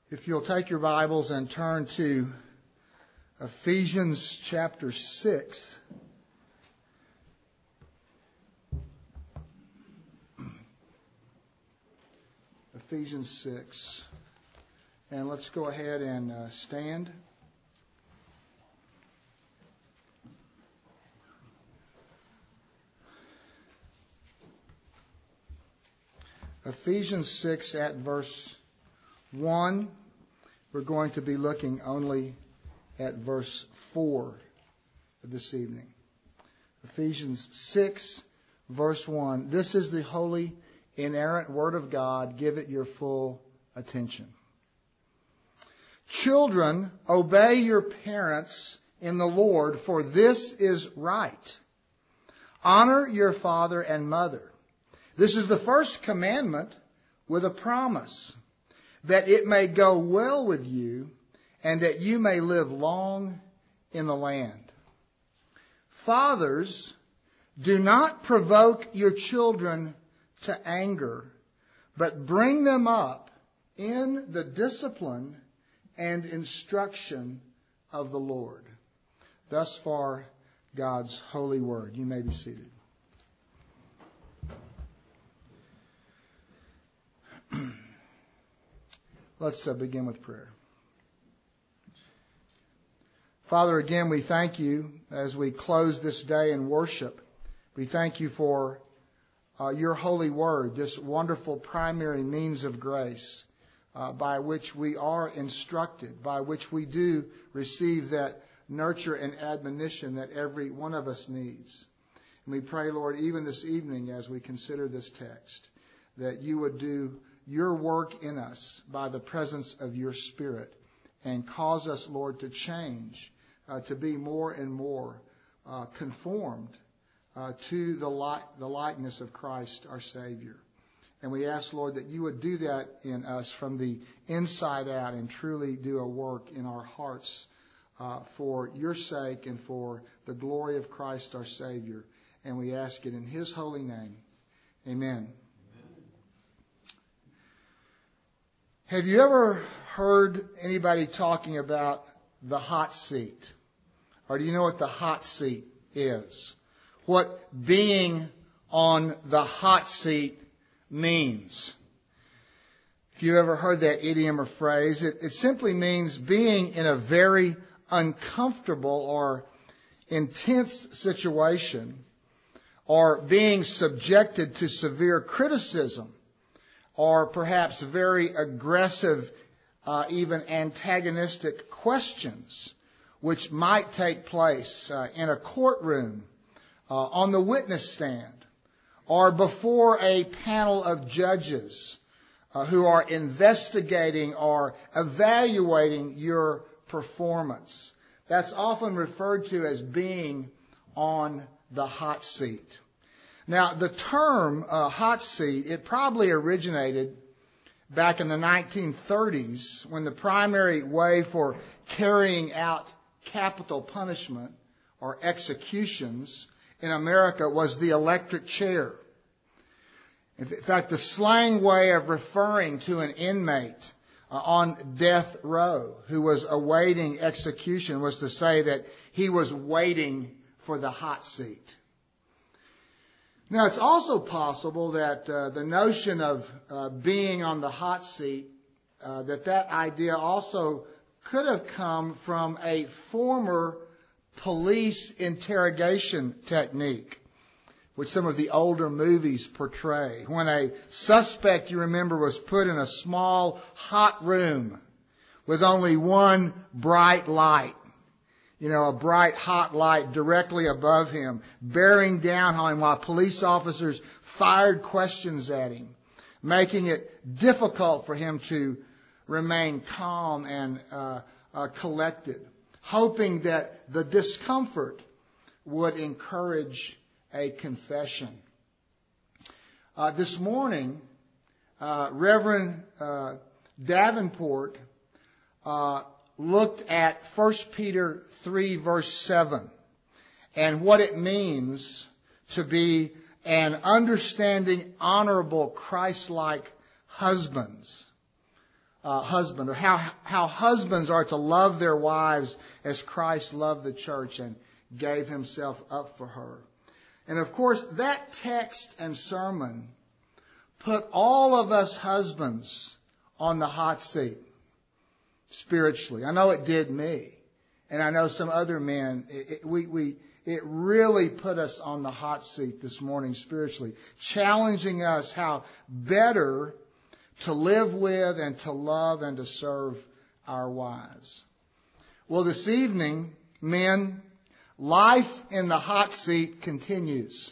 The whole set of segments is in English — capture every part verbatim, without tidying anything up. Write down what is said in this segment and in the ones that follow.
If you'll take your Bibles and turn to Ephesians chapter six. Ephesians six. And let's go ahead and uh, stand. Ephesians six at verse one. We're going to be looking only at verse four this evening. Ephesians six, verse one. This is the holy, inerrant Word of God. Give it your full attention. Children, obey your parents in the Lord, for this is right. Honor your father and mother. This is the first commandment with a promise, that it may go well with you and that you may live long in the land. Fathers, do not provoke your children to anger, but bring them up in the discipline and instruction of the Lord. Thus far, God's holy word. You may be seated. Let's uh, begin with prayer. Father, again, we thank you as we close this day in worship. We thank you for uh, your holy word, this wonderful primary means of grace uh, by which we are instructed, by which we do receive that nurture and admonition that every one of us needs. And we pray, Lord, even this evening as we consider this text, that you would do your work in us by the presence of your Spirit and cause us, Lord, to change, uh, to be more and more uh, conformed uh, to the, li- the likeness of Christ, our Savior. And we ask, Lord, that you would do that in us from the inside out and truly do a work in our hearts uh, for your sake and for the glory of Christ, our Savior. And we ask it in his holy name. Amen. Have you ever heard anybody talking about the hot seat? Or do you know what the hot seat is? What being on the hot seat means? If you ever heard that idiom or phrase, it, it simply means being in a very uncomfortable or intense situation, or being subjected to severe criticism, or perhaps very aggressive, uh, even antagonistic questions, which might take place uh, in a courtroom, uh, on the witness stand, or before a panel of judges uh, who are investigating or evaluating your performance. That's often referred to as being on the hot seat. Now, the term uh, hot seat, it probably originated back in the nineteen thirties when the primary way for carrying out capital punishment or executions in America was the electric chair. In fact, the slang way of referring to an inmate uh, on death row who was awaiting execution was to say that he was waiting for the hot seat. Now, it's also possible that uh, the notion of uh, being on the hot seat, uh, that that idea also could have come from a former police interrogation technique, which some of the older movies portray. When a suspect, you remember, was put in a small, hot room with only one bright light. You know, a bright, hot light directly above him, bearing down on him while police officers fired questions at him, making it difficult for him to remain calm and uh, uh, collected, hoping that the discomfort would encourage a confession. Uh, this morning, uh, Reverend uh, Davenport uh, looked at First Peter three, verse seven, and what it means to be an understanding, honorable, Christ-like husbands uh, husband, or how, how husbands are to love their wives as Christ loved the church and gave himself up for her. And of course, that text and sermon put all of us husbands on the hot seat spiritually. I know it did me. And I know some other men. It, it, we, we, it really put us on the hot seat this morning spiritually, challenging us how better to live with and to love and to serve our wives. Well, this evening, men, life in the hot seat continues.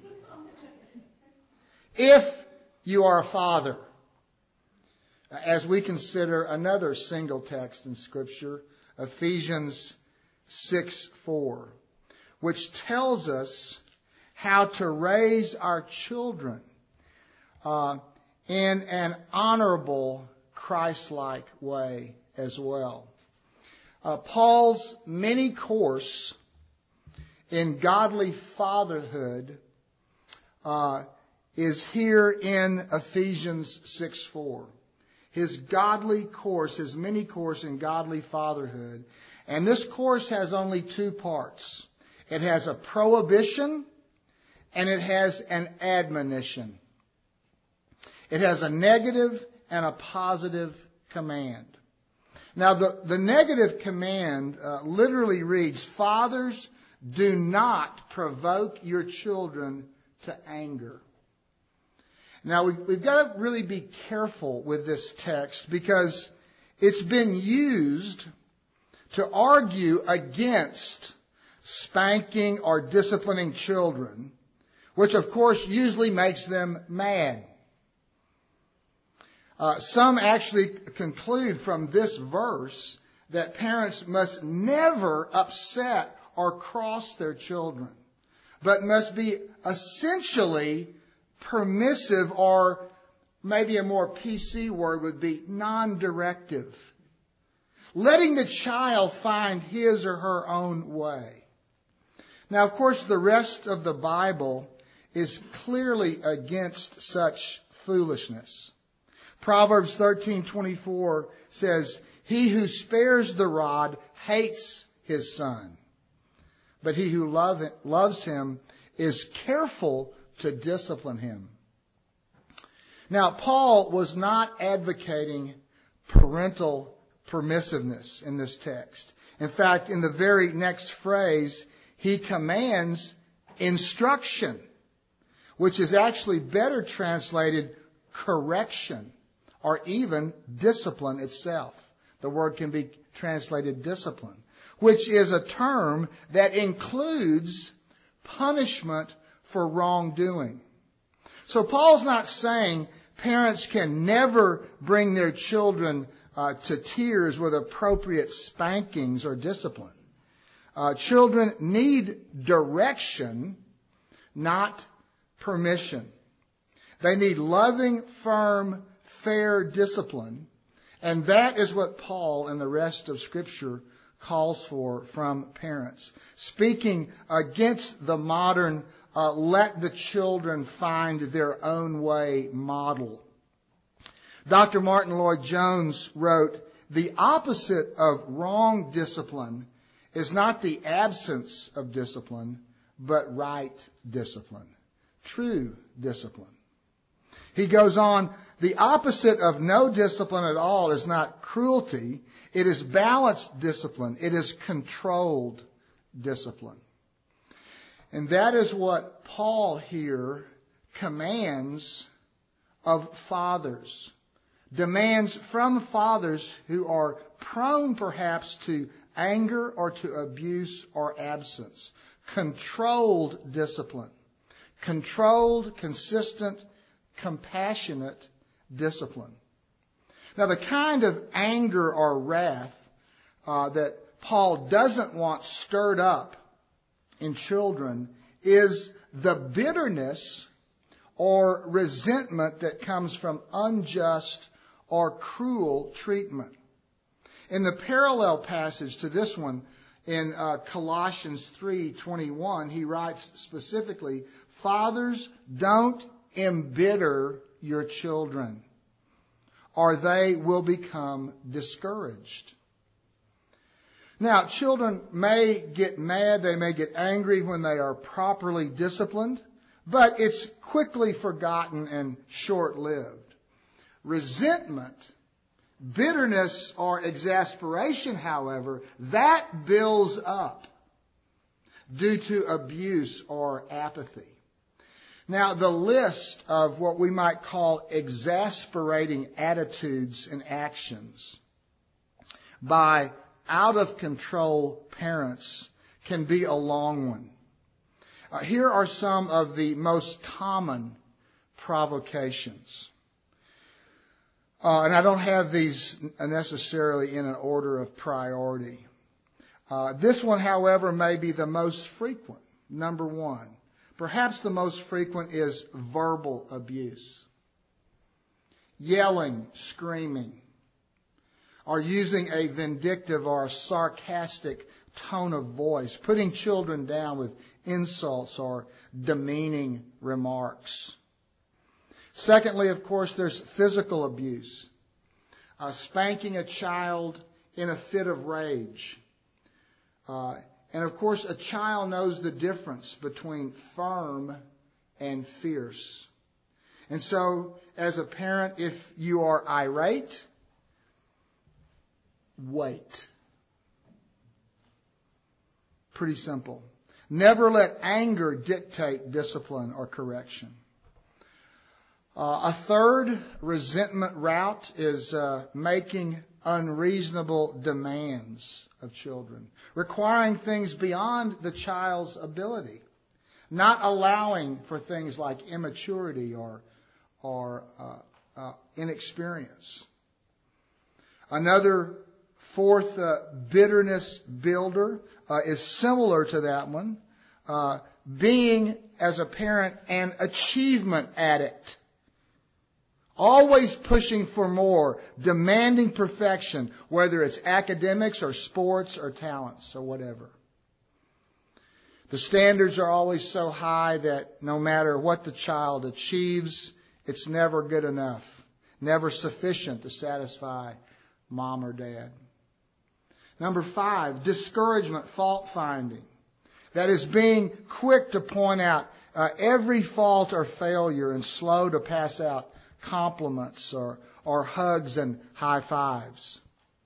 If you are a father, as we consider another single text in Scripture, Ephesians six four, which tells us how to raise our children uh, in an honorable, Christ-like way as well. Uh, Paul's mini course in godly fatherhood uh, is here in Ephesians six four. His godly course, his mini course in godly fatherhood. And this course has only two parts. It has a prohibition and it has an admonition. It has a negative and a positive command. Now, the, the negative command uh, literally reads, "Fathers, do not provoke your children to anger." Now, we've, we've got to really be careful with this text because it's been used to argue against spanking or disciplining children, which of course usually makes them mad. Uh, some actually conclude from this verse that parents must never upset or cross their children, but must be essentially permissive, or maybe a more P C word would be non-directive. Letting the child find his or her own way. Now, of course, the rest of the Bible is clearly against such foolishness. Proverbs thirteen twenty-four says, "He who spares the rod hates his son, but he who love, loves him is careful to discipline him." Now, Paul was not advocating parental permissiveness in this text. In fact, in the very next phrase, he commands instruction, which is actually better translated correction, or even discipline itself. The word can be translated discipline, which is a term that includes punishment for wrongdoing. So Paul's not saying parents can never bring their children uh, to tears with appropriate spankings or discipline. Uh, children need direction, not permission. They need loving, firm, fair discipline. And that is what Paul and the rest of Scripture calls for from parents. Speaking against the modern Uh, let the children find their own way model. Doctor Martin Lloyd-Jones wrote, "The opposite of wrong discipline is not the absence of discipline, but right discipline, true discipline." He goes on, "The opposite of no discipline at all is not cruelty. It is balanced discipline. It is controlled discipline." And that is what Paul here commands of fathers, demands from fathers who are prone perhaps to anger or to abuse or absence. Controlled discipline. Controlled, consistent, compassionate discipline. Now, the kind of anger or wrath uh, that Paul doesn't want stirred up in children is the bitterness or resentment that comes from unjust or cruel treatment. In the parallel passage to this one, in uh, Colossians three twenty-one, he writes specifically, "Fathers, don't embitter your children or they will become discouraged. Now, children may get mad, they may get angry when they are properly disciplined, but it's quickly forgotten and short-lived. Resentment, bitterness, or exasperation, however, that builds up due to abuse or apathy. Now, the list of what we might call exasperating attitudes and actions by out-of-control parents can be a long one. Uh, here are some of the most common provocations. Uh, and I don't have these necessarily in an order of priority. Uh, this one, however, may be the most frequent. Number one. Perhaps the most frequent is verbal abuse. Yelling, screaming, or using a vindictive or sarcastic tone of voice, putting children down with insults or demeaning remarks. Secondly, of course, there's physical abuse. Uh, spanking a child in a fit of rage. Uh, and of course, a child knows the difference between firm and fierce. And so, as a parent, if you are irate, wait. Pretty simple. Never let anger dictate discipline or correction. Uh, a third resentment route is uh, making unreasonable demands of children, requiring things beyond the child's ability, not allowing for things like immaturity or or uh, uh, inexperience. Another fourth uh, bitterness builder uh, is similar to that one, uh, being as a parent an achievement addict. Always pushing for more, demanding perfection, whether it's academics or sports or talents or whatever. The standards are always so high that no matter what the child achieves, it's never good enough, never sufficient to satisfy mom or dad. Number five, discouragement, fault finding. That is being quick to point out uh, every fault or failure and slow to pass out compliments or, or hugs and high fives.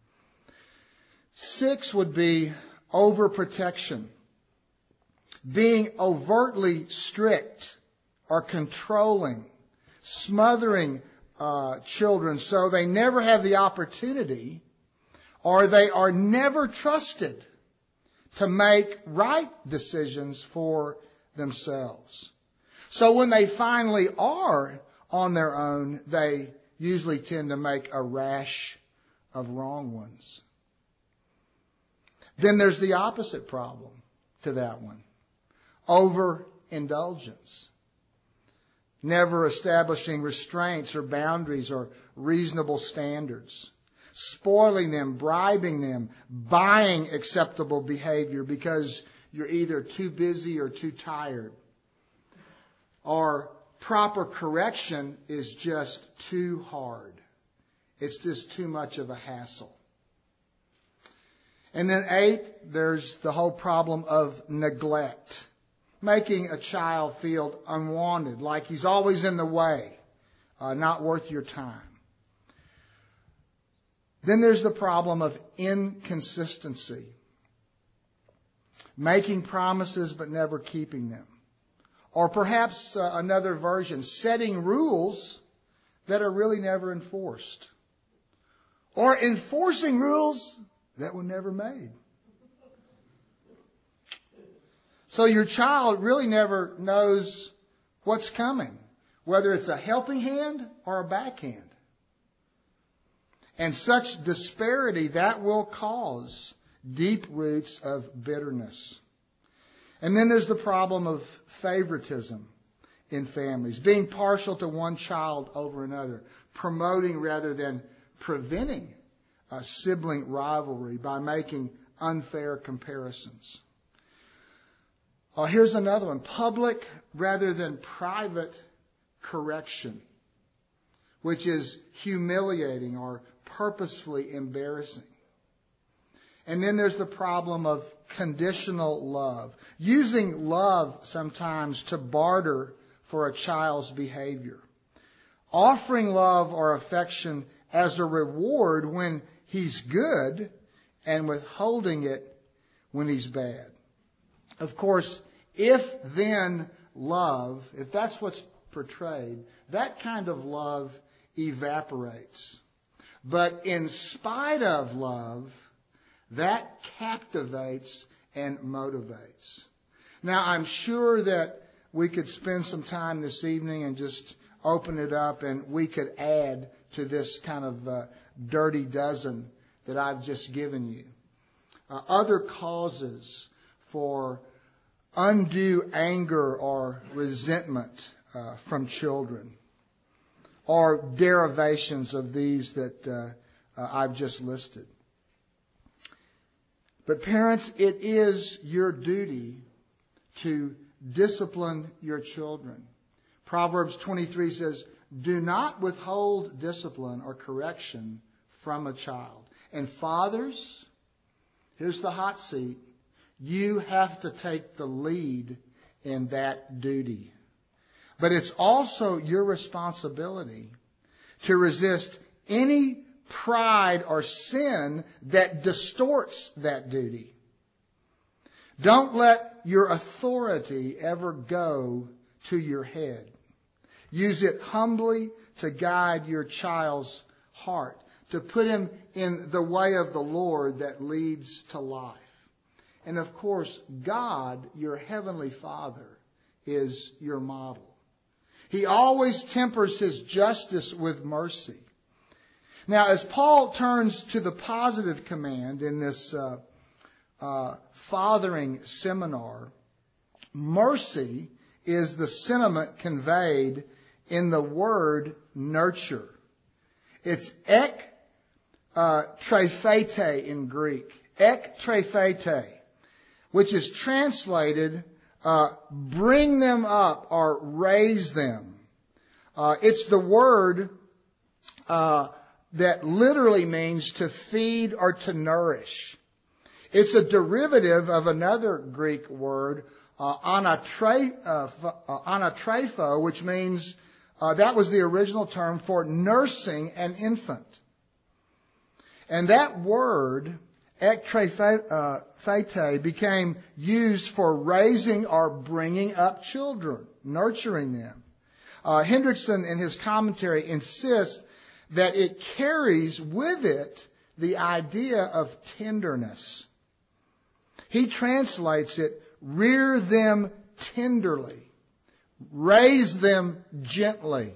Six would be overprotection. Being overtly strict or controlling, smothering uh, children so they never have the opportunity or they are never trusted to make right decisions for themselves. So when they finally are on their own, they usually tend to make a rash of wrong ones. Then there's the opposite problem to that one. Overindulgence. Never establishing restraints or boundaries or reasonable standards. Spoiling them, bribing them, buying acceptable behavior because you're either too busy or too tired. Or proper correction is just too hard. It's just too much of a hassle. And then eight, there's the whole problem of neglect. Making a child feel unwanted, like he's always in the way, uh, not worth your time. Then there's the problem of inconsistency. Making promises but never keeping them. Or perhaps uh, another version, setting rules that are really never enforced. Or enforcing rules that were never made. So your child really never knows what's coming, whether it's a helping hand or a backhand. And such disparity, that will cause deep roots of bitterness. And then there's the problem of favoritism in families, being partial to one child over another, promoting rather than preventing a sibling rivalry by making unfair comparisons. Uh, here's another one, public rather than private correction. which is humiliating or purposefully embarrassing. And then there's the problem of conditional love, using love sometimes to barter for a child's behavior. Offering love or affection as a reward when he's good and withholding it when he's bad. Of course, if then love, if that's what's portrayed, that kind of love evaporates. But in spite of love, that captivates and motivates. Now, I'm sure that we could spend some time this evening and just open it up and we could add to this kind of uh, dirty dozen that I've just given you. Uh, other causes for undue anger or resentment uh, from children, or derivations of these that uh, uh, I've just listed. But parents, it is your duty to discipline your children. Proverbs twenty-three says, "Do not withhold discipline or correction from a child." And fathers, here's the hot seat. You have to take the lead in that duty. But it's also your responsibility to resist any pride or sin that distorts that duty. Don't let your authority ever go to your head. Use it humbly to guide your child's heart, to put him in the way of the Lord that leads to life. And of course, God, your heavenly Father, is your model. He always tempers his justice with mercy. Now, as Paul turns to the positive command in this uh, uh, fathering seminar, mercy is the sentiment conveyed in the word nurture. It's ek uh, trephete in Greek. Ek trephete, which is translated uh, bring them up or raise them. Uh, it's the word uh, that literally means to feed or to nourish. It's a derivative of another Greek word, uh, anatre, uh, uh, anatrepho, which means uh, that was the original term for nursing an infant. And that word, ektrephaite, became used for raising or bringing up children, nurturing them. Uh, Hendrickson, in his commentary, insists that it carries with it the idea of tenderness. He translates it, rear them tenderly, raise them gently.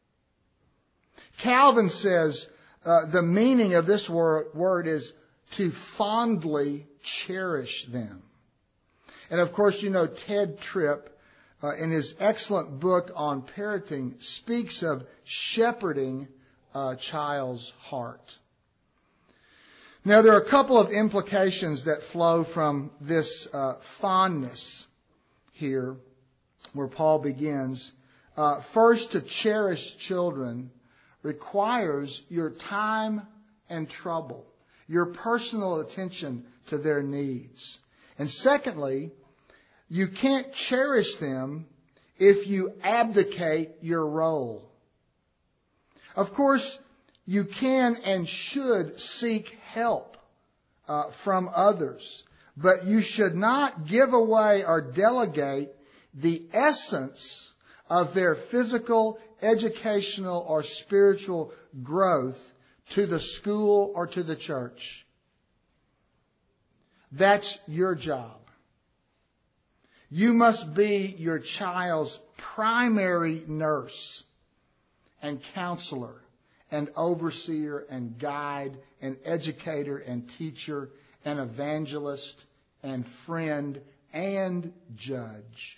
Calvin says uh, the meaning of this word, word is to fondly cherish them. And of course, you know, Ted Tripp, uh, in his excellent book on parenting, speaks of shepherding a child's heart. Now, there are a couple of implications that flow from this uh, fondness here, where Paul begins. Uh, first, to cherish children requires your time and trouble, your personal attention to their needs. And secondly, you can't cherish them if you abdicate your role. Of course, you can and should seek help uh, from others, but you should not give away or delegate the essence of their physical, educational, or spiritual growth to the school or to the church. That's your job. You must be your child's primary nurse and counselor and overseer and guide and educator and teacher and evangelist and friend and judge.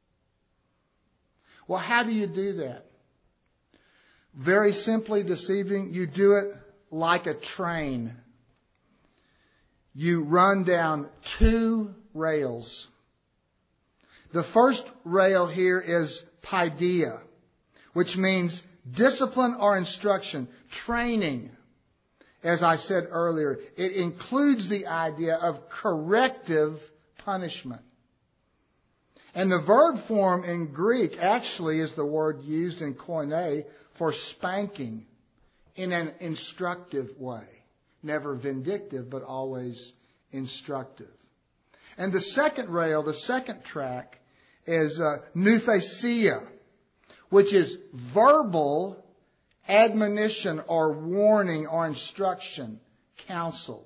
Well, how do you do that? Very simply this evening, you do it like a train. You run down two rails. The first rail here is paideia, which means discipline or instruction, training. As I said earlier, it includes the idea of corrective punishment. And the verb form in Greek actually is the word used in koine for spanking in an instructive way. Never vindictive, but always instructive. And the second rail, the second track, is uh, nouthesia, which is verbal admonition or warning or instruction, counsel.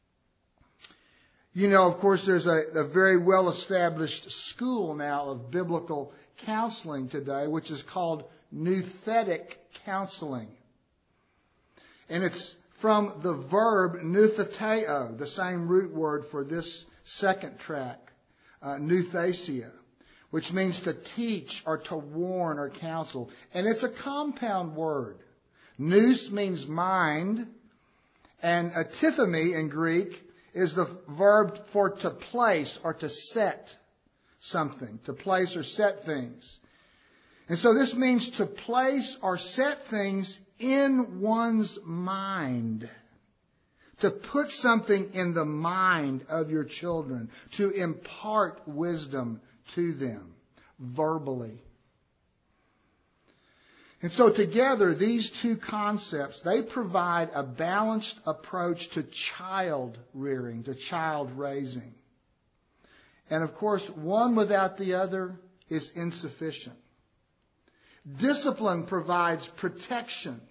You know, of course, there's a, a very well-established school now of biblical counseling today, which is called nouthetic counseling. And it's from the verb noutheteo, the same root word for this second track, uh, nouthesia, which means to teach or to warn or counsel. And it's a compound word. Nous means mind, and atithemi in Greek is the verb for to place or to set something, to place or set things. And so this means to place or set things in one's mind. To put something in the mind of your children, to impart wisdom to them verbally. And so together, these two concepts, they provide a balanced approach to child rearing, to child raising. And of course, one without the other is insufficient. Discipline provides protection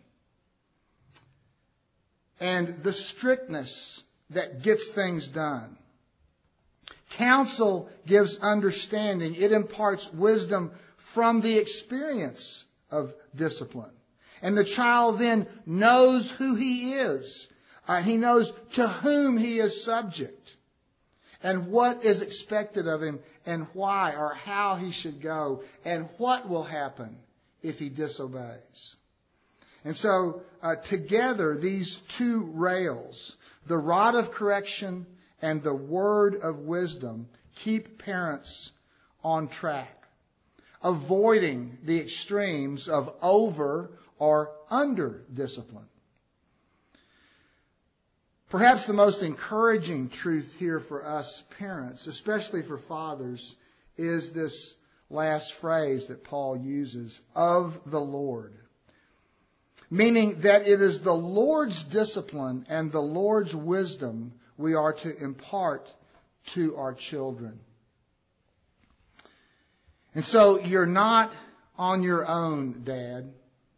and the strictness that gets things done. Counsel gives understanding. It imparts wisdom from the experience of discipline. And the child then knows who he is. Uh, he knows to whom he is subject and what is expected of him and why or how he should go and what will happen if he disobeys. And so uh, together, these two rails, the rod of correction and the word of wisdom, keep parents on track, avoiding the extremes of over or under discipline. Perhaps the most encouraging truth here for us parents, especially for fathers, is this last phrase that Paul uses, of the Lord. Meaning that it is the Lord's discipline and the Lord's wisdom we are to impart to our children. And so you're not on your own, Dad.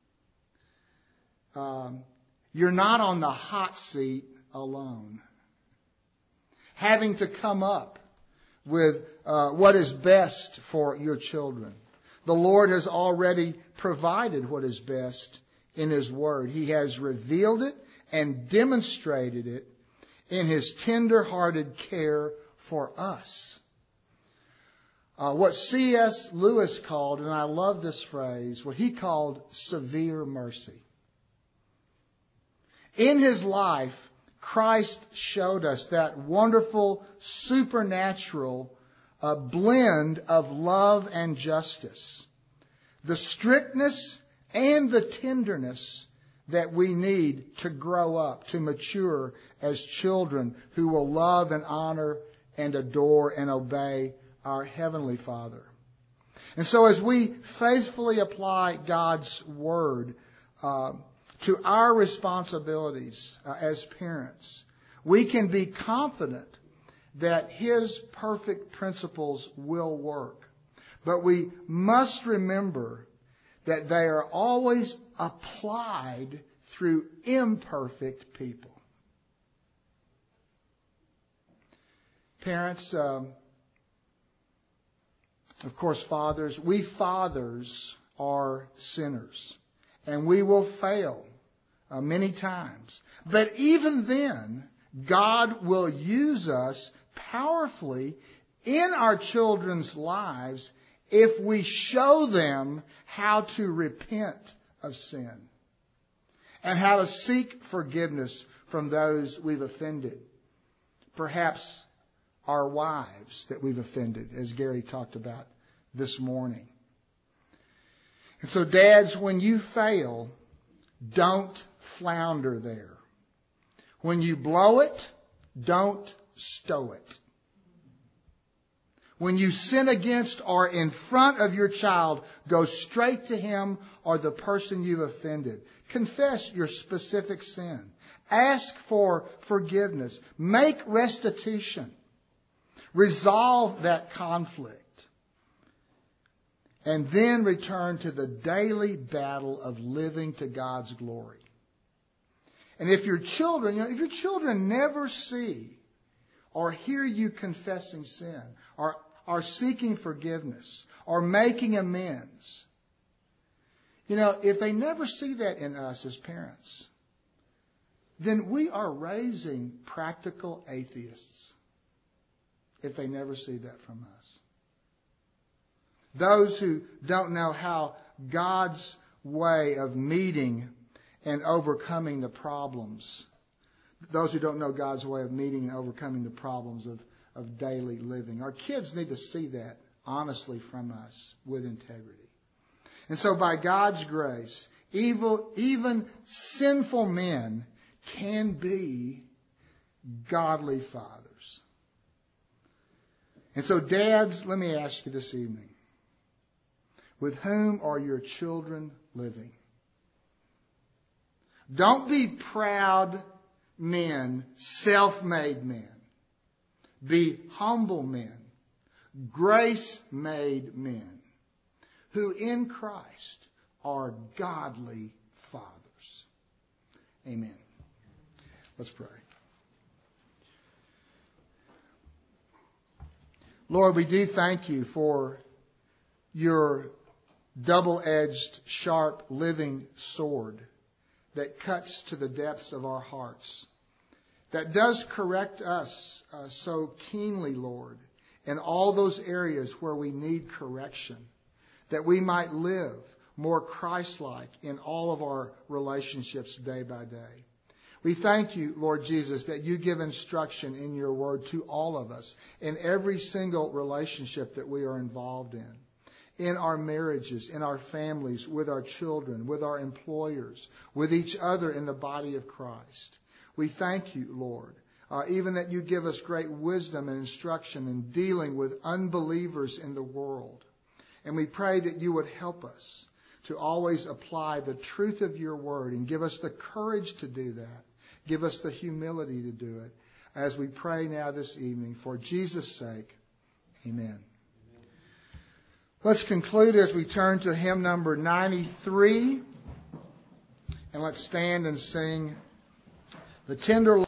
Um, you're not on the hot seat alone. Having to come up with uh, what is best for your children. The Lord has already provided what is best in His Word. He has revealed it and demonstrated it in His tender-hearted care for us. Uh, what C S Lewis called, and I love this phrase, what he called severe mercy. In His life, Christ showed us that wonderful, supernatural uh, blend of love and justice. The strictness and the tenderness that we need to grow up, to mature as children who will love and honor and adore and obey our Heavenly Father. And so as we faithfully apply God's Word uh, to our responsibilities uh, as parents, we can be confident that His perfect principles will work. But we must remember that they are always applied through imperfect people. Parents, um, of course, fathers, we fathers are sinners. And we will fail uh, many times. But even then, God will use us powerfully in our children's lives if we show them how to repent of sin and how to seek forgiveness from those we've offended. Perhaps our wives that we've offended, as Gary talked about this morning. And so, dads, when you fail, don't flounder there. When you blow it, don't stow it. When you sin against or in front of your child, go straight to him or the person you've offended. Confess your specific sin. Ask for forgiveness. Make restitution. Resolve that conflict. And then return to the daily battle of living to God's glory. And if your children, you know, if your children never see or hear you confessing sin, or are seeking forgiveness, or making amends, you know, if they never see that in us as parents, then we are raising practical atheists if they never see that from us. Those who don't know how God's way of meeting and overcoming the problems, those who don't know God's way of meeting and overcoming the problems of, of daily living. Our kids need to see that honestly from us with integrity. And so by God's grace, evil, even sinful men can be godly fathers. And so, dads, let me ask you this evening. With whom are your children living? Don't be proud men, self-made men. Be humble men, grace-made men, who in Christ are godly fathers. Amen. Let's pray. Lord, we do thank you for your double-edged, sharp, living sword that cuts to the depths of our hearts, that does correct us uh, so keenly, Lord, in all those areas where we need correction, that we might live more Christ-like in all of our relationships day by day. We thank you, Lord Jesus, that you give instruction in your word to all of us in every single relationship that we are involved in. In our marriages, in our families, with our children, with our employers, with each other in the body of Christ. We thank you, Lord, uh, even that you give us great wisdom and instruction in dealing with unbelievers in the world. And we pray that you would help us to always apply the truth of your word and give us the courage to do that. Give us the humility to do it as we pray now this evening. For Jesus' sake, amen. Let's conclude as we turn to hymn number ninety-three. And let's stand and sing the tender